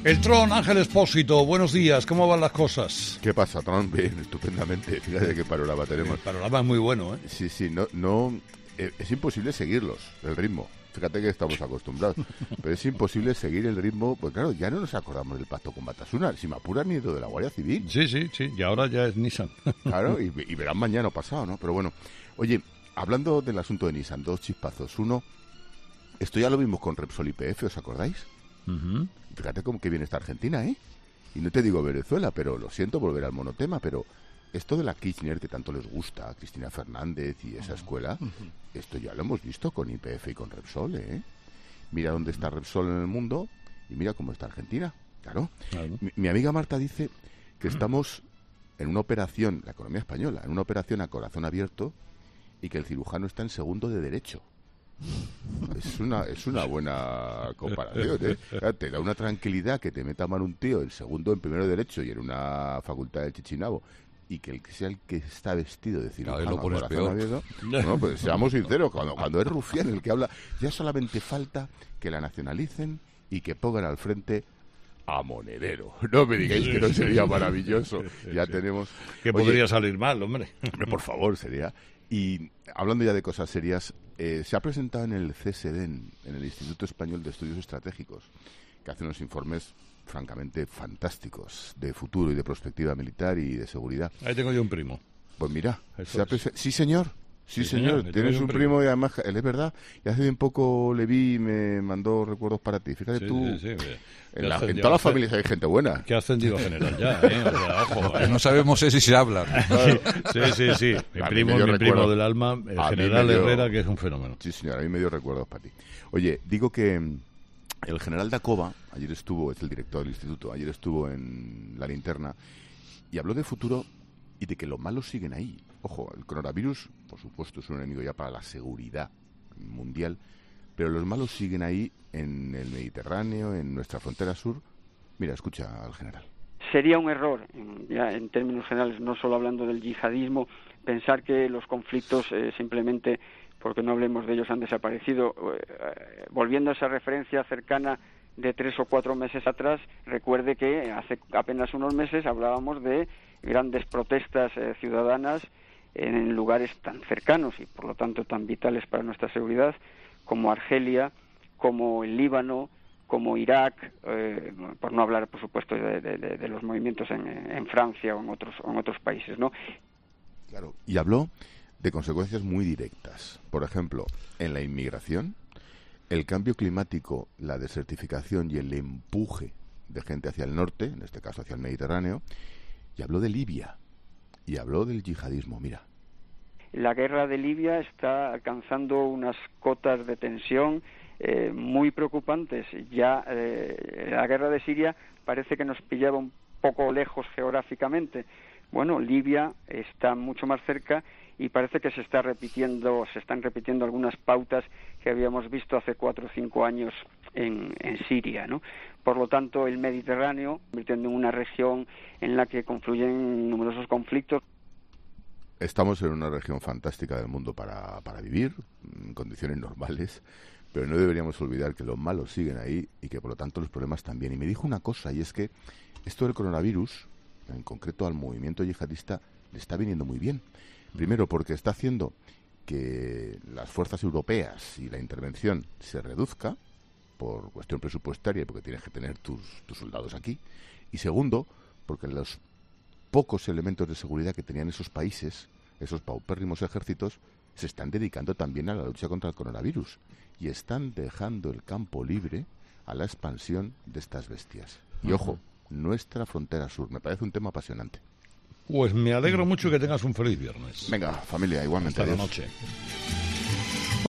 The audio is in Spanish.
El Tron, Ángel Expósito, buenos días, ¿cómo van las cosas? ¿Qué pasa, Tron? Bien, estupendamente. Fíjate qué panorama tenemos. El panorama es muy bueno, ¿eh? Sí, no, es imposible seguirlos, el ritmo. Fíjate que estamos acostumbrados, pero es imposible seguir el ritmo, pues claro, ya no nos acordamos del pacto con Batasuna, si me apuran ni de la Guardia Civil. Sí, y ahora ya es Nissan. Claro, y verán mañana o pasado, ¿no? Pero bueno, oye, hablando del asunto de Nissan, dos chispazos. Uno, esto ya lo vimos con Repsol y YPF, ¿os acordáis? Uh-huh. Fíjate cómo que bien está Argentina, ¿eh? Y no te digo Venezuela, pero lo siento volver al monotema, pero esto de la Kirchner que tanto les gusta, a Cristina Fernández y esa escuela, esto ya lo hemos visto con YPF y con Repsol, ¿eh? Mira dónde está Repsol en el mundo y mira cómo está Argentina, claro. Mi amiga Marta dice que estamos en una operación, la economía española, en una operación a corazón abierto y que el cirujano está en segundo de derecho. Es una buena comparación, ¿eh? Te da una tranquilidad que te meta mano un tío, el segundo en primero de derecho y en una facultad del Chichinabo, y que el que sea el que está vestido de cirujano a corazón abierto. No, pues seamos sinceros, cuando es rufián el que habla, ya solamente falta que la nacionalicen y que pongan al frente a Monedero. No me digáis que no sería maravilloso. Ya tenemos... Que podría salir mal, hombre. Por favor, sería... Y hablando ya de cosas serias, se ha presentado en el CSDEN, en el Instituto Español de Estudios Estratégicos, que hace unos informes francamente fantásticos de futuro y de perspectiva militar y de seguridad. Ahí tengo yo un primo. Pues mira, sí señor, tienes un primo y además, él es verdad, y hace bien poco le vi y me mandó recuerdos para ti. Fíjate tú, en todas las familias hay gente buena. Que ha ascendido general ya, ¿eh? O sea, ojo, no sabemos si se habla. Sí. Mi primo del alma, el general Herrera, que es un fenómeno. Sí, señor, a mí me dio recuerdos para ti. Oye, digo que el general Dacova, ayer estuvo, es el director del instituto, ayer estuvo en La Linterna y habló de futuro y de que los malos siguen ahí. Ojo, el coronavirus, por supuesto, es un enemigo ya para la seguridad mundial, pero los malos siguen ahí en el Mediterráneo, en nuestra frontera sur. Mira, escucha al general. Sería un error, ya en términos generales, no solo hablando del yihadismo, pensar que los conflictos simplemente, porque no hablemos de ellos, han desaparecido. Volviendo a esa referencia cercana de 3 o 4 meses atrás, recuerde que hace apenas unos meses hablábamos de grandes protestas ciudadanas en lugares tan cercanos y por lo tanto tan vitales para nuestra seguridad como Argelia, como el Líbano, como Irak, por no hablar por supuesto de los movimientos en Francia o en otros países, ¿no? Claro, y habló de consecuencias muy directas, por ejemplo, en la inmigración, el cambio climático, la desertificación y el empuje de gente hacia el norte, en este caso hacia el Mediterráneo, y habló de Libia, y habló del yihadismo, mira. La guerra de Libia está alcanzando unas cotas de tensión muy preocupantes. Ya la guerra de Siria parece que nos pillaba un poco lejos geográficamente. Bueno, Libia está mucho más cerca y parece que se están repitiendo algunas pautas que habíamos visto hace 4 o 5 años en Siria, ¿no? Por lo tanto, el Mediterráneo, convirtiendo en una región en la que confluyen numerosos conflictos. Estamos en una región fantástica del mundo para vivir, en condiciones normales, pero no deberíamos olvidar que los malos siguen ahí y que por lo tanto los problemas también. Y me dijo una cosa, y es que esto del coronavirus, en concreto al movimiento yihadista, le está viniendo muy bien. Primero porque está haciendo que las fuerzas europeas y la intervención se reduzca por cuestión presupuestaria y porque tienes que tener tus soldados aquí. Y segundo, porque los pocos elementos de seguridad que tenían esos países, esos paupérrimos ejércitos, se están dedicando también a la lucha contra el coronavirus y están dejando el campo libre a la expansión de estas bestias. Y ojo, nuestra frontera sur, me parece un tema apasionante. Pues me alegro mucho que tengas un feliz viernes. Venga, familia, igualmente. Hasta la noche.